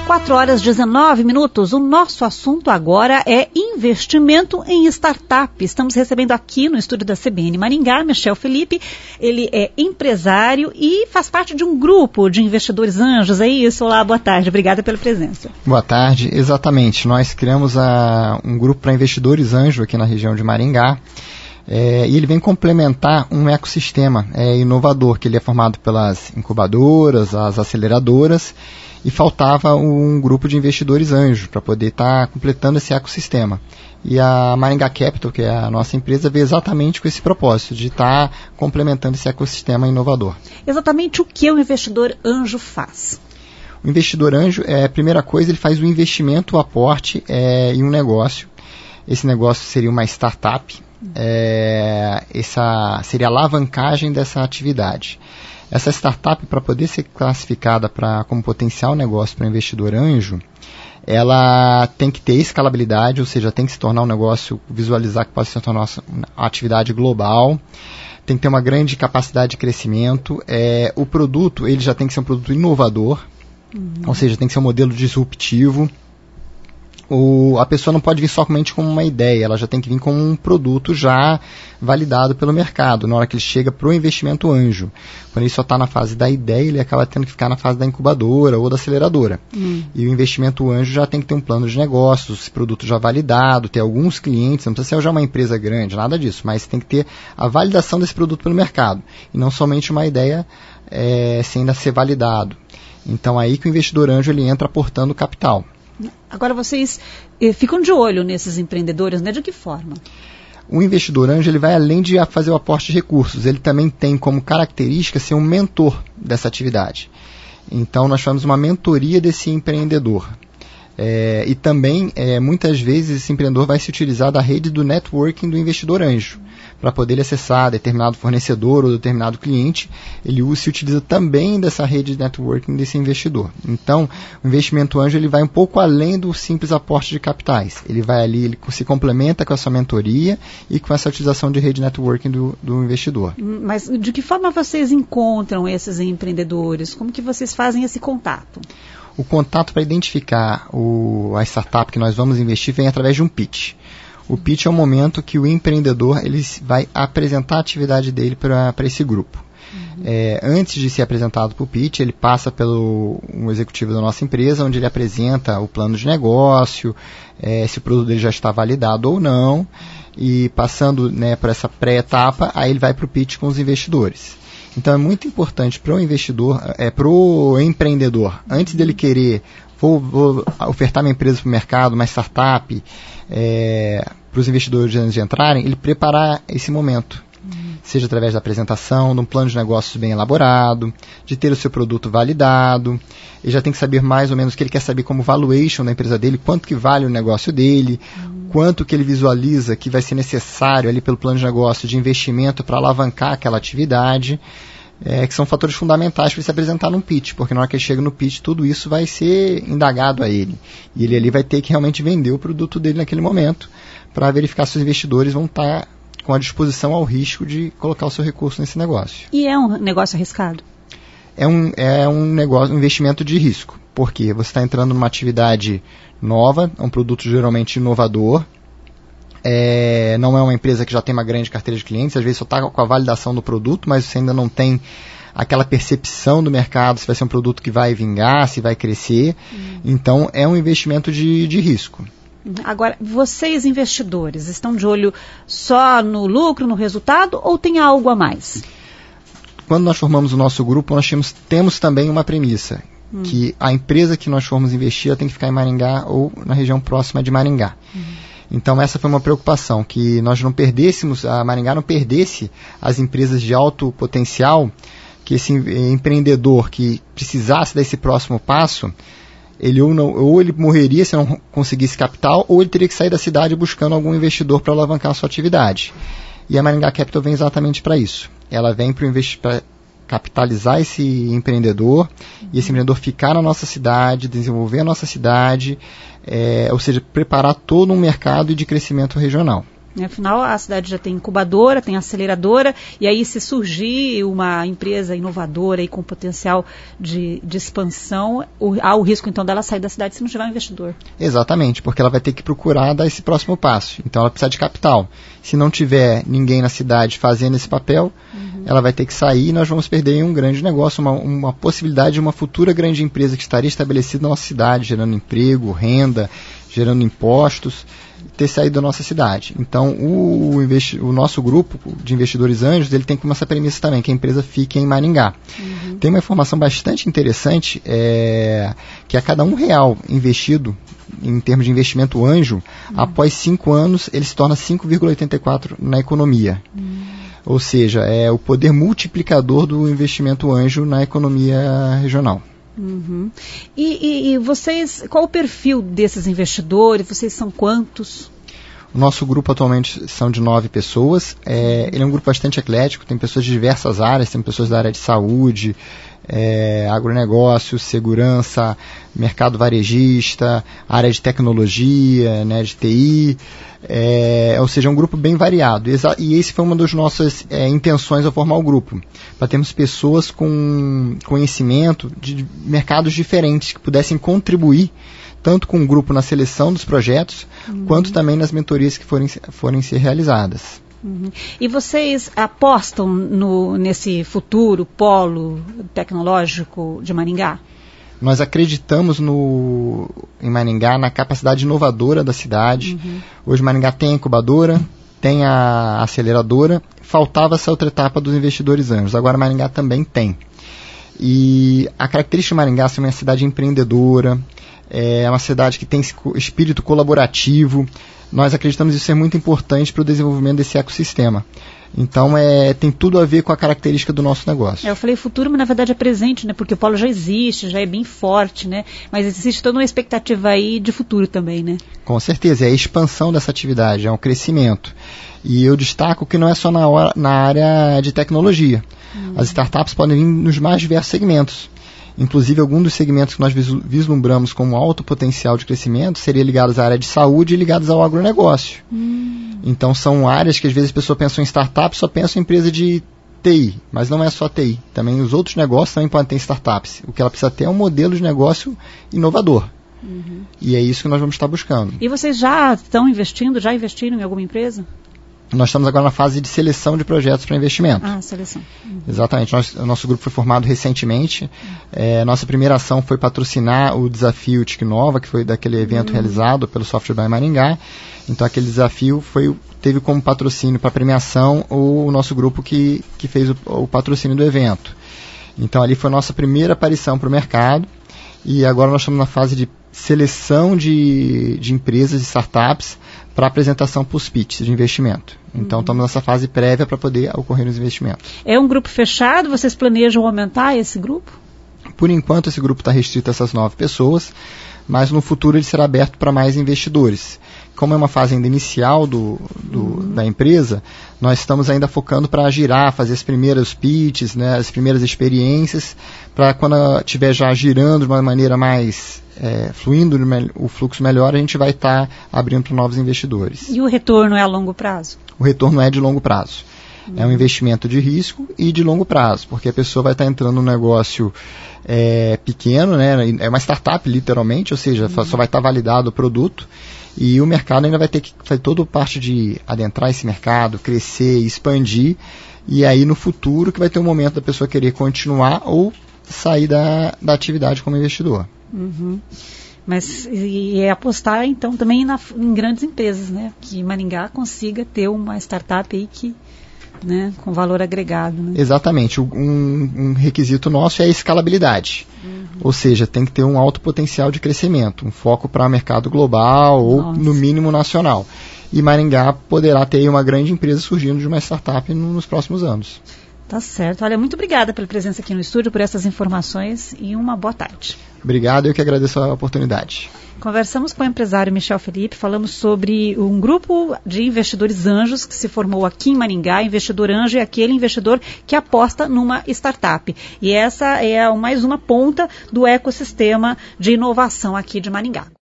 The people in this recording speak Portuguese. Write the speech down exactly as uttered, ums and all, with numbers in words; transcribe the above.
quatro horas e dezenove minutos. O nosso assunto agora é investimento em startup. Estamos recebendo aqui no estúdio da C B N Maringá, Michel Felipe. Ele é empresário e faz parte de um grupo de investidores anjos. É isso? Olá, boa tarde. Obrigada pela presença. Boa tarde. Exatamente. Nós criamos a, um grupo para investidores anjos aqui na região de Maringá. É, e ele vem complementar um ecossistema é, inovador, que ele é formado pelas incubadoras, as aceleradoras, e faltava um grupo de investidores anjos para poder estar tá completando esse ecossistema. E a Maringá Capital, que é a nossa empresa, veio exatamente com esse propósito, de estar tá complementando esse ecossistema inovador. Exatamente o que o investidor anjo faz? O investidor anjo, é, a primeira coisa, ele faz um investimento, o um aporte é, em um negócio. Esse negócio seria uma startup. É, essa seria a alavancagem dessa atividade. Essa startup, para poder ser classificada pra, como potencial negócio para investidor anjo, ela tem que ter escalabilidade, ou seja, tem que se tornar um negócio, visualizar que pode se tornar uma atividade global, tem que ter uma grande capacidade de crescimento. É, o produto, ele já tem que ser um produto inovador, uhum. ou seja, tem que ser um modelo disruptivo. O, a pessoa não pode vir somente com uma ideia, ela já tem que vir com um produto já validado pelo mercado, na hora que ele chega para o investimento anjo. Quando ele só está na fase da ideia, ele acaba tendo que ficar na fase da incubadora ou da aceleradora. Hum. E o investimento anjo já tem que ter um plano de negócios, esse produto já validado, ter alguns clientes, não precisa ser já uma empresa grande, nada disso, mas tem que ter a validação desse produto pelo mercado, e não somente uma ideia é, sem ainda ser validado. Então aí que o investidor anjo ele entra aportando capital. Agora vocês eh, ficam de olho nesses empreendedores, né? De que forma? O investidor anjo ele vai além de fazer o aporte de recursos, ele também tem como característica ser um mentor dessa atividade. Então nós fazemos uma mentoria desse empreendedor. É, e também, é, muitas vezes, esse empreendedor vai se utilizar da rede do networking do investidor anjo, para poder ele acessar determinado fornecedor ou determinado cliente. Ele se utiliza também dessa rede de networking desse investidor. Então, o investimento anjo ele vai um pouco além do simples aporte de capitais. Ele vai ali, ele se complementa com essa mentoria e com essa utilização de rede de networking do, do investidor. Mas de que forma vocês encontram esses empreendedores? Como que vocês fazem esse contato? O contato para identificar o, a startup que nós vamos investir vem através de um pitch. O pitch é o momento que o empreendedor ele vai apresentar a atividade dele para esse grupo. Uhum. É, antes de ser apresentado para o pitch, ele passa pelo um executivo da nossa empresa, onde ele apresenta o plano de negócio, é, se o produto dele já está validado ou não, e passando, né, por essa pré-etapa, aí ele vai para o pitch com os investidores. Então é muito importante para o investidor, é, para o empreendedor, antes dele querer, vou, vou ofertar minha empresa para o mercado, uma startup, é, para os investidores antes de entrarem, ele preparar esse momento. Uhum. Seja através da apresentação, de um plano de negócios bem elaborado, de ter o seu produto validado. Ele já tem que saber mais ou menos o que ele quer saber como valuation da empresa dele, quanto que vale o negócio dele, uhum. quanto que ele visualiza que vai ser necessário ali pelo plano de negócio de investimento para alavancar aquela atividade, é, que são fatores fundamentais para ele se apresentar num pitch, porque na hora que ele chega no pitch, tudo isso vai ser indagado a ele. E ele ali vai ter que realmente vender o produto dele naquele momento, para verificar se os investidores vão estar com a disposição ao risco de colocar o seu recurso nesse negócio. E é um negócio arriscado? É um, é um negócio, um investimento de risco, porque você está entrando numa atividade nova, é um produto geralmente inovador, é, não é uma empresa que já tem uma grande carteira de clientes, às vezes só está com a validação do produto, mas você ainda não tem aquela percepção do mercado, se vai ser um produto que vai vingar, se vai crescer, hum. Então é um investimento de, de risco. Agora, vocês investidores, estão de olho só no lucro, no resultado, ou tem algo a mais? Quando nós formamos o nosso grupo, nós temos, temos também uma premissa, hum. que a empresa que nós formos investir ela tem que ficar em Maringá ou na região próxima de Maringá. Hum. Então essa foi uma preocupação, que nós não perdêssemos, a Maringá não perdesse as empresas de alto potencial, que esse empreendedor que precisasse desse próximo passo, ele ou, não, ou ele morreria se não conseguisse capital, ou ele teria que sair da cidade buscando algum investidor para alavancar a sua atividade. E a Maringá Capital vem exatamente para isso. Ela vem para capitalizar esse empreendedor, uhum. e esse empreendedor ficar na nossa cidade, desenvolver a nossa cidade, é, ou seja, preparar todo um mercado de crescimento regional. Afinal, a cidade já tem incubadora, tem aceleradora, e aí se surgir uma empresa inovadora e com potencial de, de expansão, o, há o risco então dela sair da cidade se não tiver um investidor. Exatamente, porque ela vai ter que procurar dar esse próximo passo. Então ela precisa de capital. Se não tiver ninguém na cidade fazendo esse papel, uhum. ela vai ter que sair e nós vamos perder um grande negócio, uma, uma possibilidade de uma futura grande empresa que estaria estabelecida na nossa cidade, gerando emprego, renda, gerando impostos, ter saído da nossa cidade. Então, o, investi- o nosso grupo de investidores anjos, ele tem como essa premissa também, que a empresa fique em Maringá. Uhum. Tem uma informação bastante interessante, é, que a cada um real investido, em termos de investimento anjo, uhum. após cinco anos, ele se torna cinco vírgula oitenta e quatro na economia. Uhum. Ou seja, é o poder multiplicador do investimento anjo na economia regional. Uhum. E, e, e vocês, qual o perfil desses investidores? Vocês são quantos? O nosso grupo atualmente são de nove pessoas. É, ele é um grupo bastante eclético, tem pessoas de diversas áreas, tem pessoas da área de saúde, é, agronegócio, segurança, mercado varejista, área de tecnologia, né, de T I, é, ou seja, é um grupo bem variado. E esse foi uma das nossas é, intenções ao formar o grupo, para termos pessoas com conhecimento de mercados diferentes que pudessem contribuir tanto com o grupo na seleção dos projetos, uhum. quanto também nas mentorias que forem, forem ser realizadas. Uhum. E vocês apostam no, nesse futuro polo tecnológico de Maringá? Nós acreditamos no, em Maringá, na capacidade inovadora da cidade. Uhum. Hoje Maringá tem a incubadora, tem a aceleradora, faltava essa outra etapa dos investidores anjos. Agora Maringá também tem. E a característica de Maringá é uma cidade empreendedora, é uma cidade que tem espírito colaborativo. Nós acreditamos isso ser muito importante para o desenvolvimento desse ecossistema. Então, é, tem tudo a ver com a característica do nosso negócio. É, eu falei futuro, mas na verdade é presente, né? Porque o polo já existe, já é bem forte, né? Mas existe toda uma expectativa aí de futuro também, né? Com certeza, é a expansão dessa atividade, é um crescimento. E eu destaco que não é só na, hora, na área de tecnologia. Hum. As startups podem vir nos mais diversos segmentos. Inclusive, alguns dos segmentos que nós vislumbramos como alto potencial de crescimento seriam ligados à área de saúde e ligados ao agronegócio. Hum. Então, são áreas que às vezes a pessoa pensa em startup, só pensa em empresa de T I, mas não é só T I. Também os outros negócios também podem ter startups. O que ela precisa ter é um modelo de negócio inovador. Uhum. E é isso que nós vamos estar buscando. E vocês já estão investindo, já investiram em alguma empresa? Nós estamos agora na fase de seleção de projetos para investimento. Ah, seleção. Uhum. Exatamente. Nós, o nosso grupo foi formado recentemente. Uhum. É, nossa primeira ação foi patrocinar o desafio Tecnova, que foi daquele evento uhum. realizado pelo Software by Maringá. Então, aquele desafio foi, teve como patrocínio para premiação o, o nosso grupo que, que fez o, o patrocínio do evento. Então, ali foi a nossa primeira aparição para o mercado. E agora nós estamos na fase de seleção de, de empresas e startups para apresentação para os pitches de investimento. Então, uhum. estamos nessa fase prévia para poder ocorrer os investimentos. É um grupo fechado? Vocês planejam aumentar esse grupo? Por enquanto, esse grupo está restrito a essas nove pessoas, mas no futuro ele será aberto para mais investidores. Como é uma fase ainda inicial do, do, uhum. da empresa, nós estamos ainda focando para girar, fazer as primeiras pitches, né, as primeiras experiências, para quando estiver já girando de uma maneira mais é, fluindo o fluxo melhor, a gente vai estar tá abrindo para novos investidores. E o retorno é a longo prazo? O retorno é de longo prazo. Uhum. É um investimento de risco e de longo prazo, porque a pessoa vai estar tá entrando num negócio é, pequeno, né, é uma startup literalmente, ou seja, uhum. só vai estar tá validado o produto. E o mercado ainda vai ter que fazer toda parte de adentrar esse mercado, crescer, expandir. E aí no futuro que vai ter um momento da pessoa querer continuar ou sair da, da atividade como investidor. Uhum. Mas e é apostar então também na, em grandes empresas, né? Que Maringá consiga ter uma startup aí que, né, com valor agregado. Né? Exatamente. Um, um requisito nosso é a escalabilidade. Uhum. Ou seja, tem que ter um alto potencial de crescimento, um foco para o mercado global ou, Nossa. no mínimo, nacional. E Maringá poderá ter uma grande empresa surgindo de uma startup nos próximos anos. Tá certo. Olha, muito obrigada pela presença aqui no estúdio, por essas informações e uma boa tarde. Obrigado, eu que agradeço a oportunidade. Conversamos com o empresário Michel Felipe, falamos sobre um grupo de investidores anjos que se formou aqui em Maringá. Investidor anjo é aquele investidor que aposta numa startup. E essa é mais uma ponta do ecossistema de inovação aqui de Maringá.